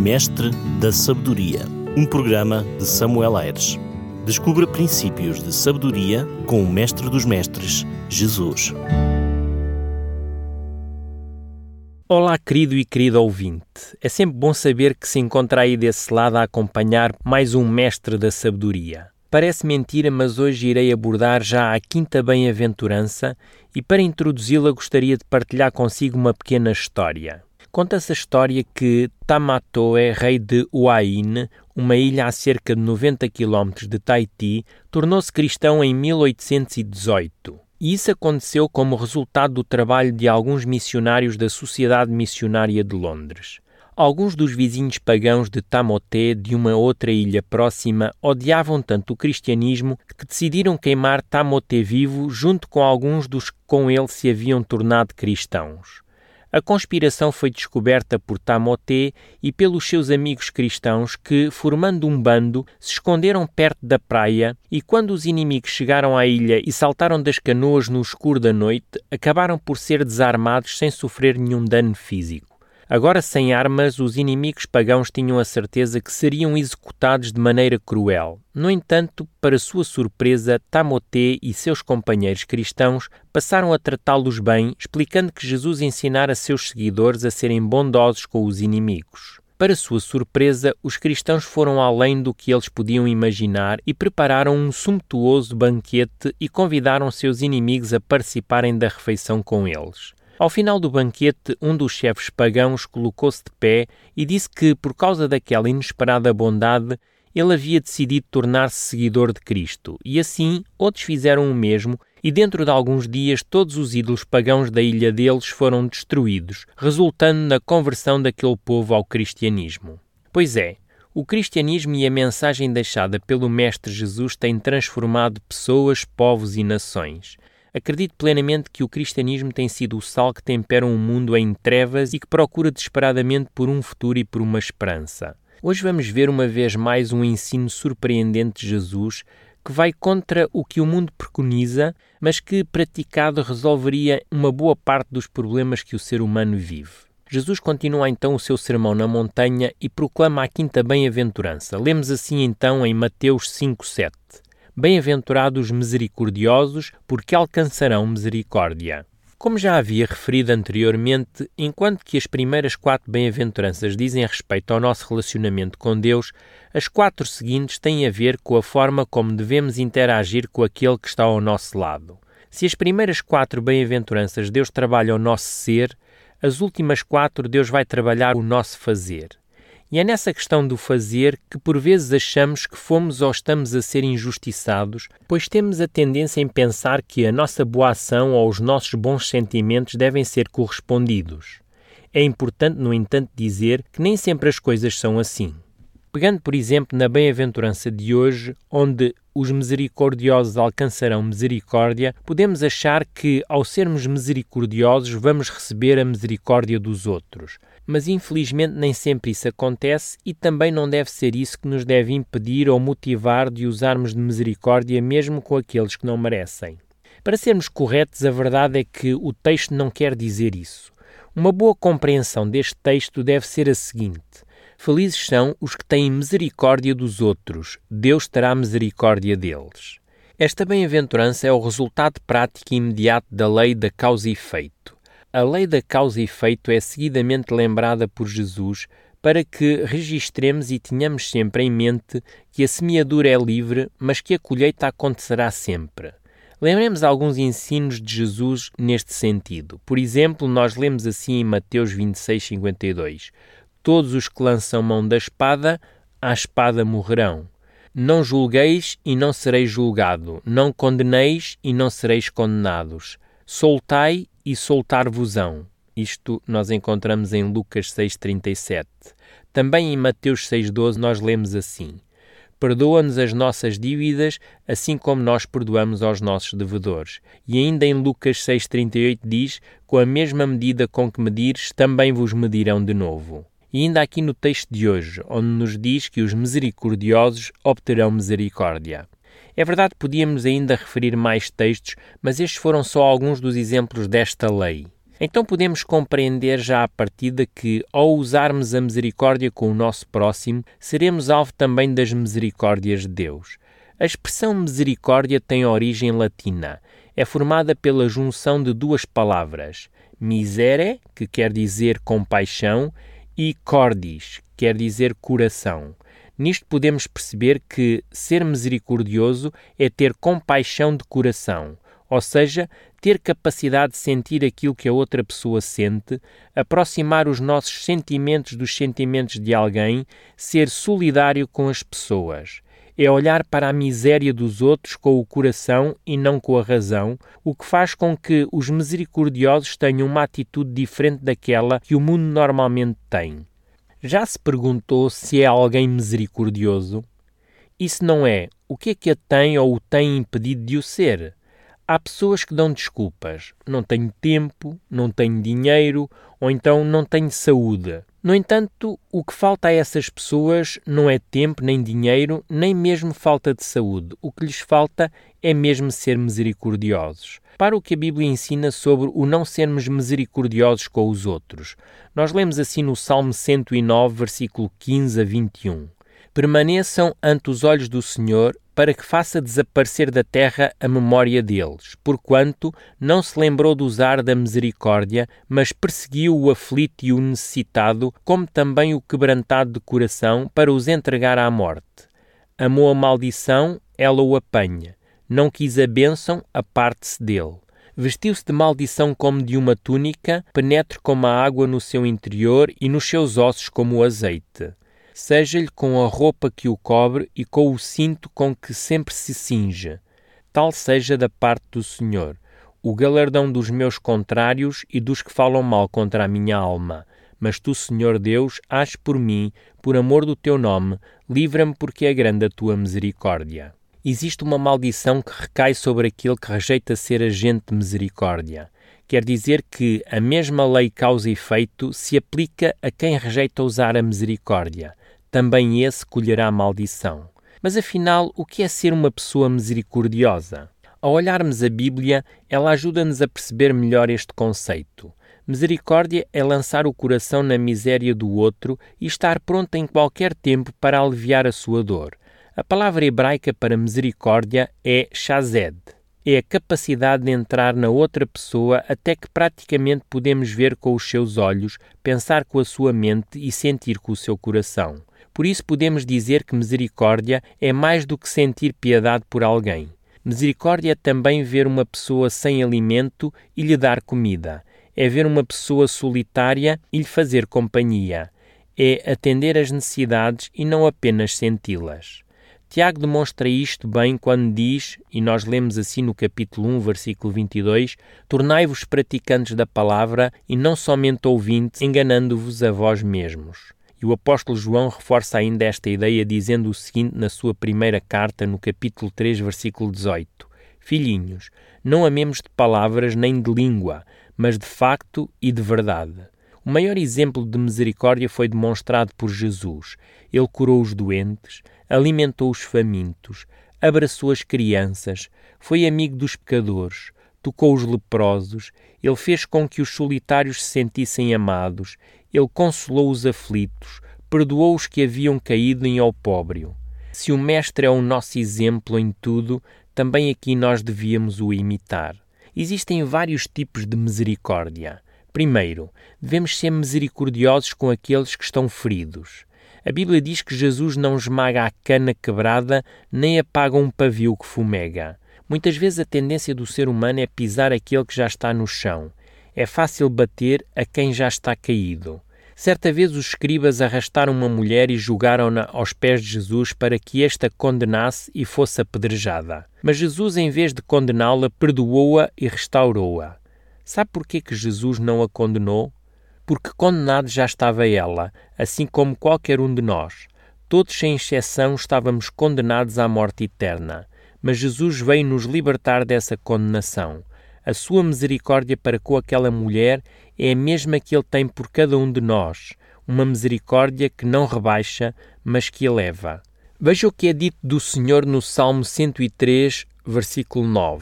Mestre da Sabedoria, um programa de Samuel Ayres. Descubra princípios de sabedoria com o Mestre dos Mestres, Jesus. Olá, querido e querida ouvinte. É sempre bom saber que se encontra aí desse lado a acompanhar mais um Mestre da Sabedoria. Parece mentira, mas hoje irei abordar já a quinta bem-aventurança e para introduzi-la gostaria de partilhar consigo uma pequena história. Conta-se a história que Tamatoe, rei de Huayin, uma ilha a cerca de 90 km de Tahiti, tornou-se cristão em 1818. E isso aconteceu como resultado do trabalho de alguns missionários da Sociedade Missionária de Londres. Alguns dos vizinhos pagãos de Tamote, de uma outra ilha próxima, odiavam tanto o cristianismo que decidiram queimar Tamote vivo junto com alguns dos que com ele se haviam tornado cristãos. A conspiração foi descoberta por Tamote e pelos seus amigos cristãos que, formando um bando, se esconderam perto da praia e quando os inimigos chegaram à ilha e saltaram das canoas no escuro da noite, acabaram por ser desarmados sem sofrer nenhum dano físico. Agora sem armas, os inimigos pagãos tinham a certeza que seriam executados de maneira cruel. No entanto, para sua surpresa, Tamote e seus companheiros cristãos passaram a tratá-los bem, explicando que Jesus ensinara seus seguidores a serem bondosos com os inimigos. Para sua surpresa, os cristãos foram além do que eles podiam imaginar e prepararam um sumptuoso banquete e convidaram seus inimigos a participarem da refeição com eles. Ao final do banquete, um dos chefes pagãos colocou-se de pé e disse que, por causa daquela inesperada bondade, ele havia decidido tornar-se seguidor de Cristo. E assim, outros fizeram o mesmo e dentro de alguns dias todos os ídolos pagãos da ilha deles foram destruídos, resultando na conversão daquele povo ao cristianismo. Pois é, o cristianismo e a mensagem deixada pelo Mestre Jesus têm transformado pessoas, povos e nações. Acredito plenamente que o cristianismo tem sido o sal que tempera um mundo em trevas e que procura desesperadamente por um futuro e por uma esperança. Hoje vamos ver uma vez mais um ensino surpreendente de Jesus que vai contra o que o mundo preconiza, mas que, praticado, resolveria uma boa parte dos problemas que o ser humano vive. Jesus continua então o seu sermão na montanha e proclama a quinta bem-aventurança. Lemos assim então em Mateus 5:7. Bem-aventurados os misericordiosos, porque alcançarão misericórdia. Como já havia referido anteriormente, enquanto que as primeiras 4 bem-aventuranças dizem respeito ao nosso relacionamento com Deus, as 4 seguintes têm a ver com a forma como devemos interagir com aquele que está ao nosso lado. Se as primeiras 4 bem-aventuranças Deus trabalha o nosso ser, as últimas 4 Deus vai trabalhar o nosso fazer. E é nessa questão do fazer que por vezes achamos que fomos ou estamos a ser injustiçados, pois temos a tendência em pensar que a nossa boa ação ou os nossos bons sentimentos devem ser correspondidos. É importante, no entanto, dizer que nem sempre as coisas são assim. Pegando, por exemplo, na bem-aventurança de hoje, onde os misericordiosos alcançarão misericórdia, podemos achar que, ao sermos misericordiosos, vamos receber a misericórdia dos outros. Mas, infelizmente, nem sempre isso acontece e também não deve ser isso que nos deve impedir ou motivar de usarmos de misericórdia mesmo com aqueles que não merecem. Para sermos corretos, a verdade é que o texto não quer dizer isso. Uma boa compreensão deste texto deve ser a seguinte: felizes são os que têm misericórdia dos outros, Deus terá misericórdia deles. Esta bem-aventurança é o resultado prático e imediato da lei da causa e efeito. A lei da causa e efeito é seguidamente lembrada por Jesus para que registremos e tenhamos sempre em mente que a semeadura é livre, mas que a colheita acontecerá sempre. Lembremos alguns ensinos de Jesus neste sentido. Por exemplo, nós lemos assim em Mateus 26:52. Todos os que lançam mão da espada, à espada morrerão. Não julgueis e não sereis julgado. Não condeneis e não sereis condenados. Soltai e soltar-vos-ão. Isto nós encontramos em Lucas 6:37. Também em Mateus 6:12 nós lemos assim: perdoa-nos as nossas dívidas, assim como nós perdoamos aos nossos devedores. E ainda em Lucas 6:38 diz: com a mesma medida com que medires, também vos medirão de novo. E ainda aqui no texto de hoje, onde nos diz que os misericordiosos obterão misericórdia. É verdade que podíamos ainda referir mais textos, mas estes foram só alguns dos exemplos desta lei. Então podemos compreender já à partida que, ao usarmos a misericórdia com o nosso próximo, seremos alvo também das misericórdias de Deus. A expressão misericórdia tem origem latina. É formada pela junção de duas palavras, misere, que quer dizer compaixão, e cordis, que quer dizer coração. Nisto podemos perceber que ser misericordioso é ter compaixão de coração, ou seja, ter capacidade de sentir aquilo que a outra pessoa sente, aproximar os nossos sentimentos dos sentimentos de alguém, ser solidário com as pessoas. É olhar para a miséria dos outros com o coração e não com a razão, o que faz com que os misericordiosos tenham uma atitude diferente daquela que o mundo normalmente tem. Já se perguntou se é alguém misericordioso? E se não é, o que é que a tem ou o tem impedido de o ser? Há pessoas que dão desculpas. Não tenho tempo, não tenho dinheiro ou então não tenho saúde. No entanto, o que falta a essas pessoas não é tempo, nem dinheiro, nem mesmo falta de saúde. O que lhes falta é mesmo ser misericordiosos. Para o que a Bíblia ensina sobre o não sermos misericordiosos com os outros. Nós lemos assim no Salmo 109, versículo 15 a 21. Permaneçam ante os olhos do Senhor, para que faça desaparecer da terra a memória deles, porquanto não se lembrou de usar da misericórdia, mas perseguiu o aflito e o necessitado, como também o quebrantado de coração, para os entregar à morte. Amou a maldição, ela o apanha. Não quis a bênção, aparte-se dele. Vestiu-se de maldição como de uma túnica, penetre como a água no seu interior e nos seus ossos como o azeite. Seja-lhe com a roupa que o cobre e com o cinto com que sempre se cinge. Tal seja da parte do Senhor, o galardão dos meus contrários e dos que falam mal contra a minha alma. Mas tu, Senhor Deus, age por mim, por amor do teu nome, livra-me porque é grande a tua misericórdia. Existe uma maldição que recai sobre aquele que rejeita ser agente de misericórdia. Quer dizer que a mesma lei causa e efeito se aplica a quem rejeita usar a misericórdia. Também esse colherá a maldição. Mas afinal, o que é ser uma pessoa misericordiosa? Ao olharmos a Bíblia, ela ajuda-nos a perceber melhor este conceito. Misericórdia é lançar o coração na miséria do outro e estar pronto em qualquer tempo para aliviar a sua dor. A palavra hebraica para misericórdia é chazed. É a capacidade de entrar na outra pessoa até que praticamente podemos ver com os seus olhos, pensar com a sua mente e sentir com o seu coração. Por isso podemos dizer que misericórdia é mais do que sentir piedade por alguém. Misericórdia é também ver uma pessoa sem alimento e lhe dar comida. É ver uma pessoa solitária e lhe fazer companhia. É atender às necessidades e não apenas senti-las. Tiago demonstra isto bem quando diz, e nós lemos assim no capítulo 1, versículo 22, tornai-vos praticantes da palavra e não somente ouvintes, enganando-vos a vós mesmos. E o apóstolo João reforça ainda esta ideia dizendo o seguinte na sua primeira carta, no capítulo 3, versículo 18. Filhinhos, não amemos de palavras nem de língua, mas de facto e de verdade. O maior exemplo de misericórdia foi demonstrado por Jesus. Ele curou os doentes, alimentou os famintos, abraçou as crianças, foi amigo dos pecadores, tocou os leprosos, ele fez com que os solitários se sentissem amados, ele consolou os aflitos, perdoou os que haviam caído em opróbrio. Se o Mestre é o nosso exemplo em tudo, também aqui nós devíamos o imitar. Existem vários tipos de misericórdia. Primeiro, devemos ser misericordiosos com aqueles que estão feridos. A Bíblia diz que Jesus não esmaga a cana quebrada, nem apaga um pavio que fumega. Muitas vezes a tendência do ser humano é pisar aquele que já está no chão. É fácil bater a quem já está caído. Certa vez os escribas arrastaram uma mulher e jogaram-na aos pés de Jesus para que esta condenasse e fosse apedrejada. Mas Jesus, em vez de condená-la, perdoou-a e restaurou-a. Sabe porquê que Jesus não a condenou? Porque condenada já estava ela, assim como qualquer um de nós. Todos, sem exceção, estávamos condenados à morte eterna. Mas Jesus veio nos libertar dessa condenação. A sua misericórdia para com aquela mulher é a mesma que ele tem por cada um de nós. Uma misericórdia que não rebaixa, mas que eleva. Veja o que é dito do Senhor no Salmo 103, versículo 9.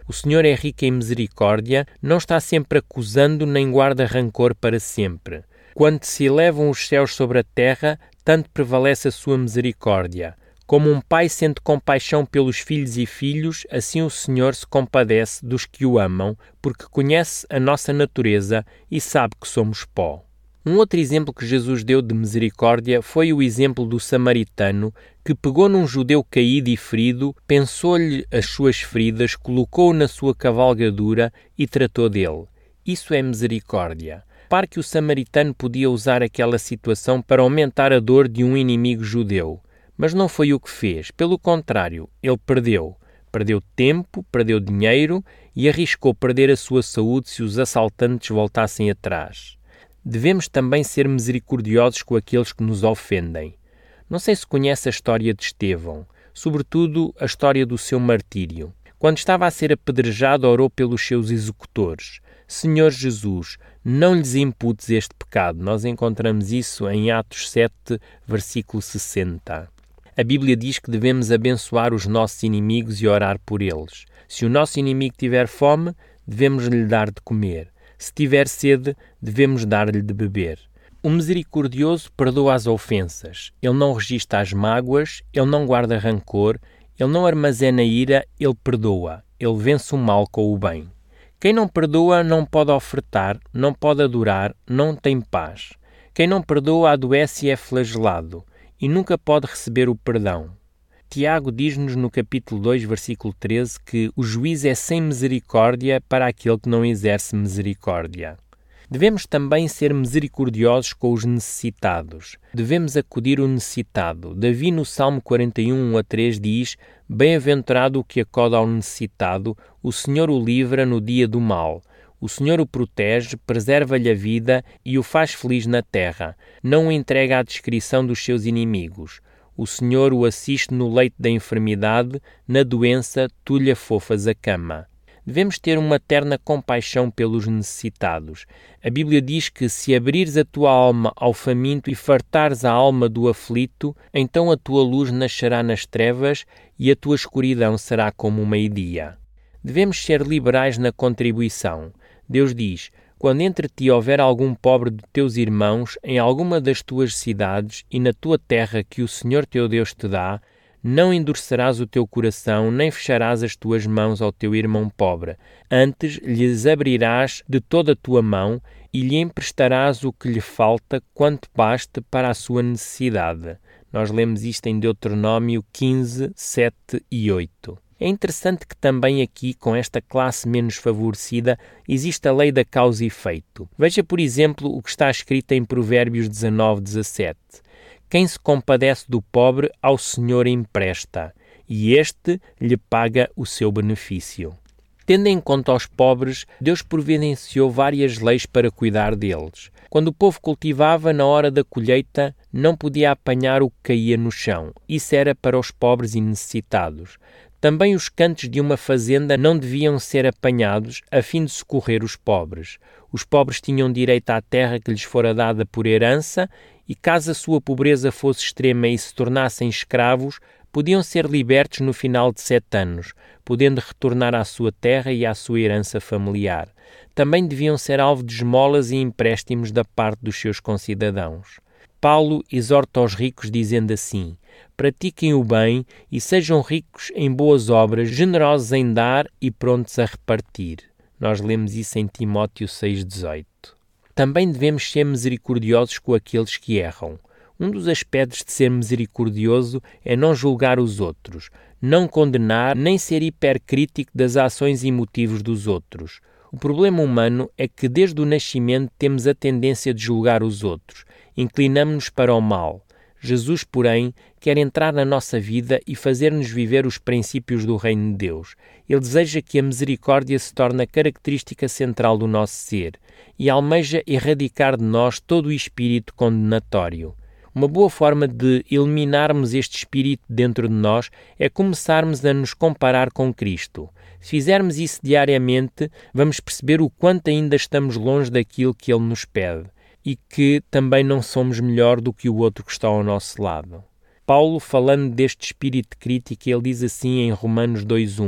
O Senhor é rico em misericórdia, não está sempre acusando nem guarda rancor para sempre. Quando se elevam os céus sobre a terra, tanto prevalece a sua misericórdia. Como um pai sente compaixão pelos filhos e filhos, assim o Senhor se compadece dos que o amam, porque conhece a nossa natureza e sabe que somos pó. Um outro exemplo que Jesus deu de misericórdia foi o exemplo do samaritano, que pegou num judeu caído e ferido, pensou-lhe as suas feridas, colocou-o na sua cavalgadura e tratou dele. Isso é misericórdia. Repare que o samaritano podia usar aquela situação para aumentar a dor de um inimigo judeu. Mas não foi o que fez. Pelo contrário, ele perdeu. Perdeu tempo, perdeu dinheiro e arriscou perder a sua saúde se os assaltantes voltassem atrás. Devemos também ser misericordiosos com aqueles que nos ofendem. Não sei se conhece a história de Estevão, sobretudo a história do seu martírio. Quando estava a ser apedrejado, orou pelos seus executores. Senhor Jesus, não lhes imputes este pecado. Nós encontramos isso em Atos 7, versículo 60. A Bíblia diz que devemos abençoar os nossos inimigos e orar por eles. Se o nosso inimigo tiver fome, devemos lhe dar de comer. Se tiver sede, devemos dar-lhe de beber. O misericordioso perdoa as ofensas. Ele não registra as mágoas, ele não guarda rancor, ele não armazena ira, ele perdoa. Ele vence o mal com o bem. Quem não perdoa não pode ofertar, não pode adorar, não tem paz. Quem não perdoa adoece e é flagelado, e nunca pode receber o perdão. Tiago diz-nos no capítulo 2, versículo 13, que o juiz é sem misericórdia para aquele que não exerce misericórdia. Devemos também ser misericordiosos com os necessitados. Devemos acudir o necessitado. Davi, no Salmo 41, 1-3, diz: Bem-aventurado o que acode ao necessitado, o Senhor o livra no dia do mal. O Senhor o protege, preserva-lhe a vida e o faz feliz na terra. Não o entrega à descrição dos seus inimigos. O Senhor o assiste no leito da enfermidade, na doença tu lhe afofas a cama. Devemos ter uma terna compaixão pelos necessitados. A Bíblia diz que se abrires a tua alma ao faminto e fartares a alma do aflito, então a tua luz nascerá nas trevas e a tua escuridão será como o meio-dia. Devemos ser liberais na contribuição. Deus diz: quando entre ti houver algum pobre de teus irmãos em alguma das tuas cidades e na tua terra que o Senhor teu Deus te dá, não endurecerás o teu coração, nem fecharás as tuas mãos ao teu irmão pobre. Antes lhes abrirás de toda a tua mão e lhe emprestarás o que lhe falta, quanto baste para a sua necessidade. Nós lemos isto em Deuteronômio 15, 7 e 8. É interessante que também aqui, com esta classe menos favorecida, existe a lei da causa e efeito. Veja, por exemplo, o que está escrito em Provérbios 19, 17. Quem se compadece do pobre, ao Senhor empresta, e este lhe paga o seu benefício. Tendo em conta os pobres, Deus providenciou várias leis para cuidar deles. Quando o povo cultivava, na hora da colheita, não podia apanhar o que caía no chão. Isso era para os pobres e necessitados. Também os cantos de uma fazenda não deviam ser apanhados a fim de socorrer os pobres. Os pobres tinham direito à terra que lhes fora dada por herança e, caso a sua pobreza fosse extrema e se tornassem escravos, podiam ser libertos no final de 7 anos, podendo retornar à sua terra e à sua herança familiar. Também deviam ser alvo de esmolas e empréstimos da parte dos seus concidadãos. Paulo exorta os ricos dizendo assim: pratiquem o bem e sejam ricos em boas obras, generosos em dar e prontos a repartir. Nós lemos isso em Timóteo 6,18. Também devemos ser misericordiosos com aqueles que erram. Um dos aspectos de ser misericordioso é não julgar os outros, não condenar, nem ser hipercrítico das ações e motivos dos outros. O problema humano é que desde o nascimento temos a tendência de julgar os outros, inclinamos-nos para o mal. Jesus, porém, quer entrar na nossa vida e fazer-nos viver os princípios do reino de Deus. Ele deseja que a misericórdia se torne a característica central do nosso ser e almeja erradicar de nós todo o espírito condenatório. Uma boa forma de eliminarmos este espírito dentro de nós é começarmos a nos comparar com Cristo. Se fizermos isso diariamente, vamos perceber o quanto ainda estamos longe daquilo que Ele nos pede e que também não somos melhor do que o outro que está ao nosso lado. Paulo, falando deste espírito de crítica, ele diz assim em Romanos 2:1: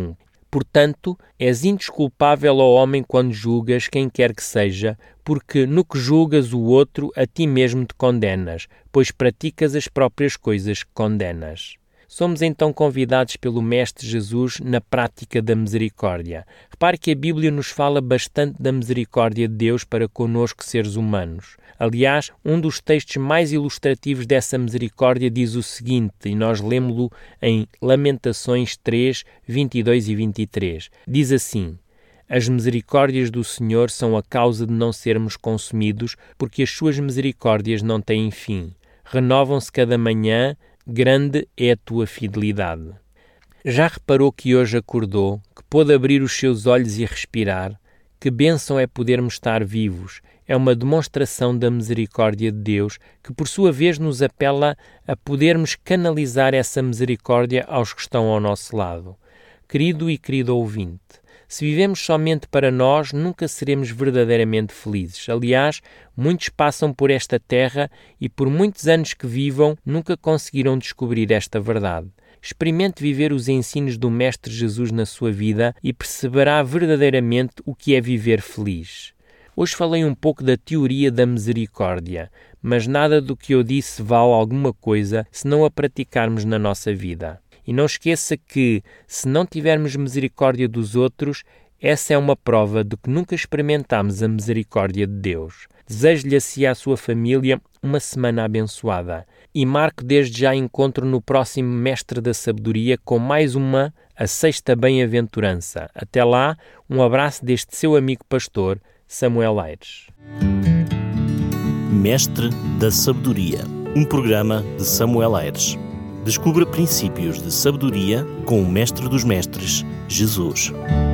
Portanto, és indesculpável, ó homem, quando julgas quem quer que seja, porque no que julgas o outro, a ti mesmo te condenas, pois praticas as próprias coisas que condenas. Somos então convidados pelo Mestre Jesus na prática da misericórdia. Repare que a Bíblia nos fala bastante da misericórdia de Deus para conosco, seres humanos. Aliás, um dos textos mais ilustrativos dessa misericórdia diz o seguinte, e nós lemos-lo em Lamentações 3, 22 e 23. Diz assim: As misericórdias do Senhor são a causa de não sermos consumidos, porque as suas misericórdias não têm fim. Renovam-se cada manhã, grande é a tua fidelidade. Já reparou que hoje acordou, que pôde abrir os seus olhos e respirar? Que bênção é podermos estar vivos. É uma demonstração da misericórdia de Deus, que por sua vez nos apela a podermos canalizar essa misericórdia aos que estão ao nosso lado. Querido e querido ouvinte, se vivemos somente para nós, nunca seremos verdadeiramente felizes. Aliás, muitos passam por esta terra e por muitos anos que vivam, nunca conseguiram descobrir esta verdade. Experimente viver os ensinos do Mestre Jesus na sua vida e perceberá verdadeiramente o que é viver feliz. Hoje falei um pouco da teoria da misericórdia, mas nada do que eu disse vale alguma coisa se não a praticarmos na nossa vida. E não esqueça que, se não tivermos misericórdia dos outros, essa é uma prova de que nunca experimentamos a misericórdia de Deus. Desejo-lhe a si e à sua família uma semana abençoada. E marco desde já encontro no próximo Mestre da Sabedoria com mais uma, a 6ª Bem-aventurança. Até lá, um abraço deste seu amigo pastor, Samuel Aires. Mestre da Sabedoria, um programa de Samuel Aires. Descubra princípios de sabedoria com o Mestre dos Mestres, Jesus.